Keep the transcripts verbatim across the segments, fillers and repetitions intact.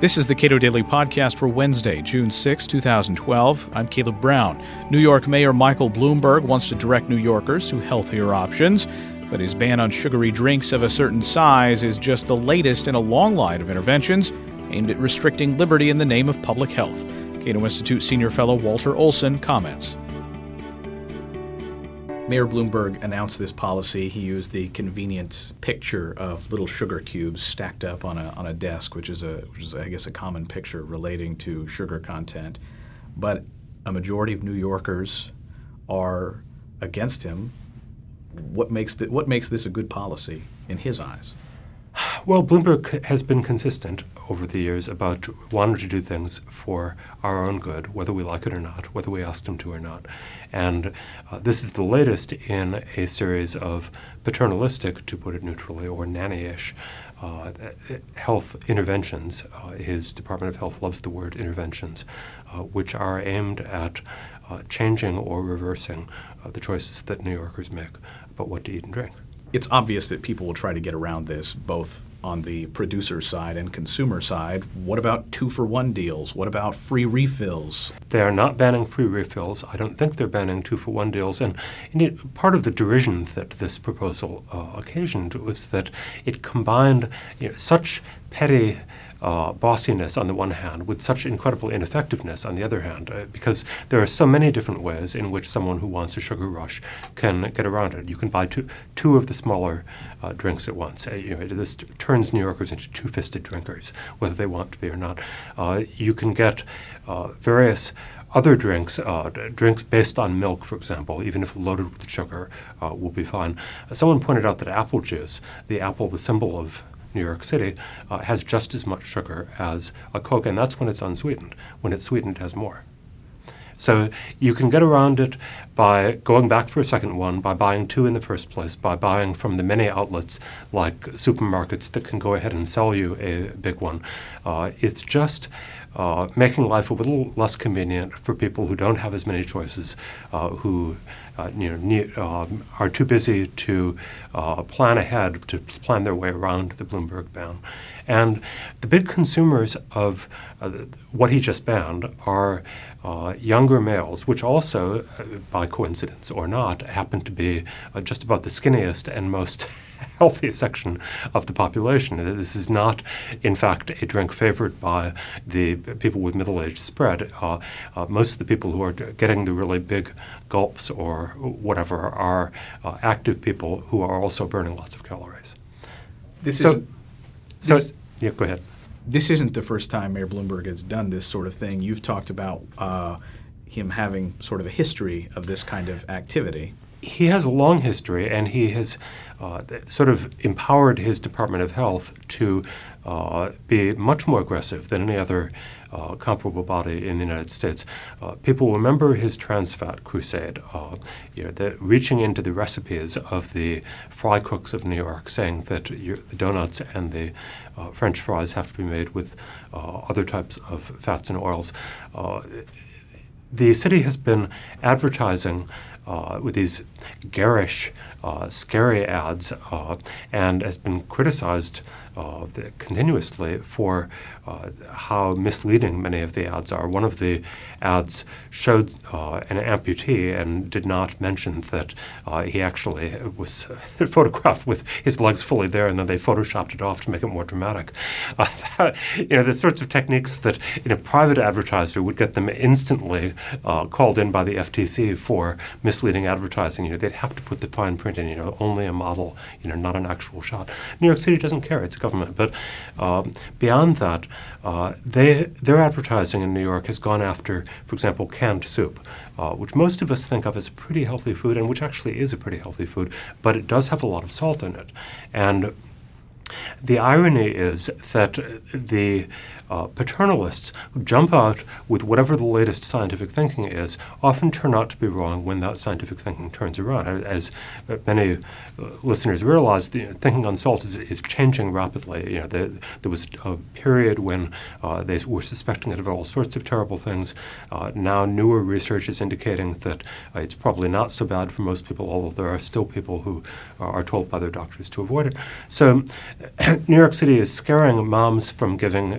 This is the Cato Daily Podcast for Wednesday, June sixth, twenty twelve. I'm Caleb Brown. New York Mayor Michael Bloomberg wants to direct New Yorkers to healthier options, but his ban on sugary drinks of a certain size is just the latest in a long line of interventions aimed at restricting liberty in the name of public health. Cato Institute Senior Fellow Walter Olson comments. Mayor Bloomberg announced this policy. He used the convenient picture of little sugar cubes stacked up on a on a desk, which is a which is I guess a common picture relating to sugar content. But a majority of New Yorkers are against him. What makes the, what makes this a good policy in his eyes? Well, Bloomberg has been consistent over the years about wanting to do things for our own good, whether we like it or not, whether we asked him to or not. And uh, this is the latest in a series of paternalistic, to put it neutrally, or nanny-ish uh, health interventions. Uh, his Department of Health loves the word interventions, uh, which are aimed at uh, changing or reversing uh, the choices that New Yorkers make about what to eat and drink. It's obvious that people will try to get around this, both on the producer side and consumer side. What about two-for-one deals? What about free refills? They are not banning free refills. I don't think they're banning two-for-one deals. And indeed, part of the derision that this proposal uh, occasioned was that it combined you know, such petty Uh, bossiness on the one hand with such incredible ineffectiveness on the other hand, uh, because there are so many different ways in which someone who wants a sugar rush can get around it. You can buy two, two of the smaller uh, drinks at once. Uh, you know, this t- turns New Yorkers into two-fisted drinkers, whether they want to be or not. Uh, you can get uh, various other drinks, uh, d- drinks based on milk, for example, even if loaded with sugar, uh, will be fine. Uh, someone pointed out that apple juice, the apple, the symbol of New York City, uh, has just as much sugar as a Coke, and that's when it's unsweetened. When it's sweetened, it has more. So you can get around it by going back for a second one, by buying two in the first place, by buying from the many outlets like supermarkets that can go ahead and sell you a big one. Uh, it's just uh, making life a little less convenient for people who don't have as many choices, uh, who Uh, you know, ne- um, are too busy to uh, plan ahead, to plan their way around the Bloomberg ban. And the big consumers of uh, what he just banned are uh, younger males, which also, uh, by coincidence or not, happen to be uh, just about the skinniest and most healthy section of the population. This is not, in fact, a drink favored by the people with middle-aged spread. Uh, uh, most of the people who are getting the really big gulps or whatever are uh, active people who are also burning lots of calories. This so, isn't, so this, yeah, go ahead. This isn't the first time Mayor Bloomberg has done this sort of thing. You've talked about uh, him having sort of a history of this kind of activity. He has a long history, and he has uh, sort of empowered his Department of Health to uh, be much more aggressive than any other uh, comparable body in the United States. Uh, people remember his trans fat crusade, uh, you know, the, reaching into the recipes of the fry cooks of New York, saying that your, the donuts and the uh, French fries have to be made with uh, other types of fats and oils. Uh, the city has been advertising Uh, with these garish, uh, scary ads, uh, and has been criticized uh, the, continuously for uh, how misleading many of the ads are. One of the ads showed uh, an amputee and did not mention that uh, he actually was photographed with his legs fully there, and then they photoshopped it off to make it more dramatic. Uh, that, you know, the sorts of techniques that in a private advertiser would get them instantly uh, called in by the F T C for misleading advertising. You know, they'd have to put the fine print in, you know, only a model, you know, not an actual shot. New York City doesn't care, it's government. But um, beyond that, uh, they their advertising in New York has gone after, for example, canned soup, uh, which most of us think of as a pretty healthy food, and which actually is a pretty healthy food, but it does have a lot of salt in it. And the irony is that the uh, paternalists who jump out with whatever the latest scientific thinking is often turn out to be wrong when that scientific thinking turns around. As many uh, listeners realize, the thinking on salt is, is changing rapidly. You know, the, there was a period when uh, they were suspecting it of all sorts of terrible things. Uh, now newer research is indicating that uh, it's probably not so bad for most people, although there are still people who uh, are told by their doctors to avoid it. So New York City is scaring moms from giving their kids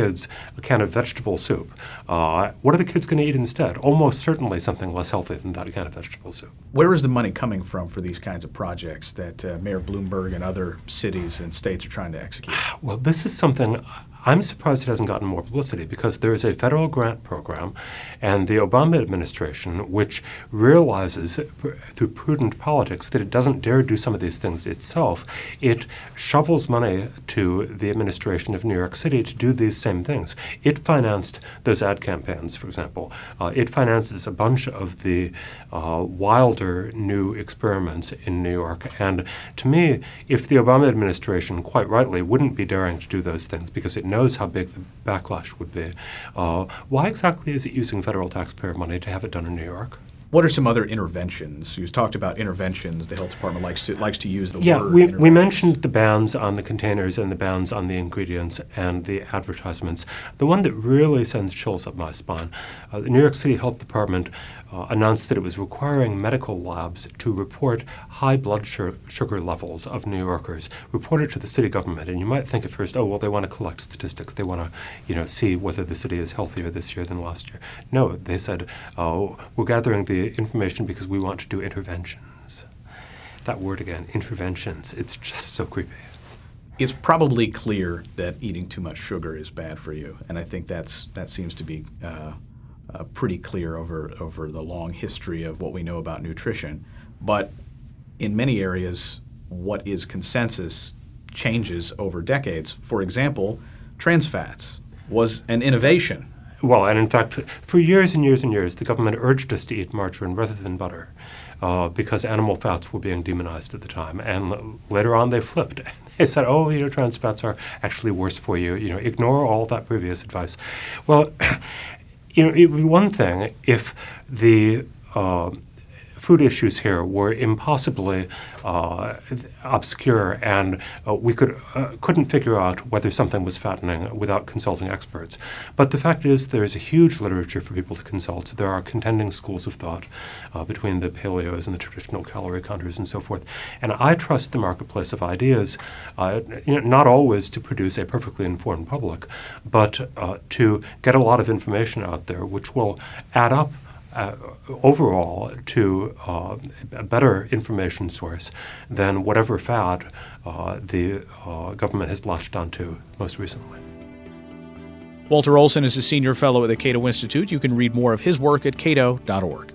kids a can of vegetable soup, uh, what are the kids going to eat instead? Almost certainly something less healthy than that can of vegetable soup. Where is the money coming from for these kinds of projects that uh, Mayor Bloomberg and other cities and states are trying to execute? Well, this is something I'm surprised it hasn't gotten more publicity, because there is a federal grant program, and the Obama administration, which realizes through prudent politics that it doesn't dare do some of these things itself, it shovels money to the administration of New York City to do these same things. It financed those ad campaigns, for example. Uh, it finances a bunch of the uh, wilder new experiments in New York. And to me, if the Obama administration, quite rightly, wouldn't be daring to do those things because it knows how big the backlash would be, uh, why exactly is it using federal taxpayer money to have it done in New York? What are some other interventions? You've talked about interventions. The health department likes to likes to use the yeah, word we, we mentioned the bans on the containers and the bans on the ingredients and the advertisements. The one that really sends chills up my spine, uh, the New York City Health Department uh, announced that it was requiring medical labs to report high blood su- sugar levels of New Yorkers, report it to the city government. And you might think at first, oh, well, they want to collect statistics. They want to, you know, see whether the city is healthier this year than last year. No, they said, oh, we're gathering the information because we want to do interventions. That word again, interventions, it's just so creepy. It's probably clear that eating too much sugar is bad for you, and I think that's that seems to be uh, uh, pretty clear over over the long history of what we know about nutrition. But in many areas, what is consensus changes over decades. For example, trans fats was an innovation. Well, and in fact, for years and years and years, the government urged us to eat margarine rather than butter uh, because animal fats were being demonized at the time. And l- later on, they flipped. They said, oh, you know, trans fats are actually worse for you. You know, ignore all that previous advice. Well, you know, it would be one thing if the uh, food issues here were impossibly uh, obscure, and uh, we could uh, couldn't figure out whether something was fattening without consulting experts. But the fact is, there is a huge literature for people to consult. There are contending schools of thought uh, between the paleos and the traditional calorie counters and so forth. And I trust the marketplace of ideas, uh, you know, not always to produce a perfectly informed public, but uh, to get a lot of information out there, which will add up Uh, overall to uh, a better information source than whatever fad uh, the uh, government has latched onto most recently. Walter Olson is a senior fellow at the Cato Institute. You can read more of his work at cato dot org.